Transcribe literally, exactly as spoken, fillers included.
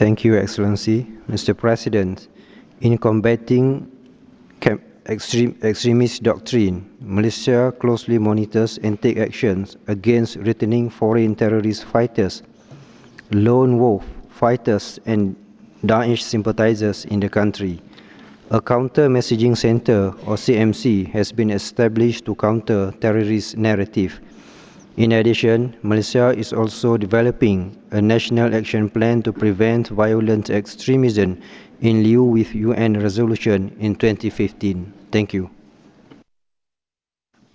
Thank you, Excellency. Mister President, in combating extreme, extremist doctrine, Malaysia closely monitors and takes actions against returning foreign terrorist fighters, lone wolf fighters and Daesh sympathizers in the country. A counter-messaging center, or C M C, has been established to counter terrorist narrative. In addition, Malaysia is also developing a national action plan to prevent violent extremism in lieu with U N resolution in twenty fifteen. Thank you.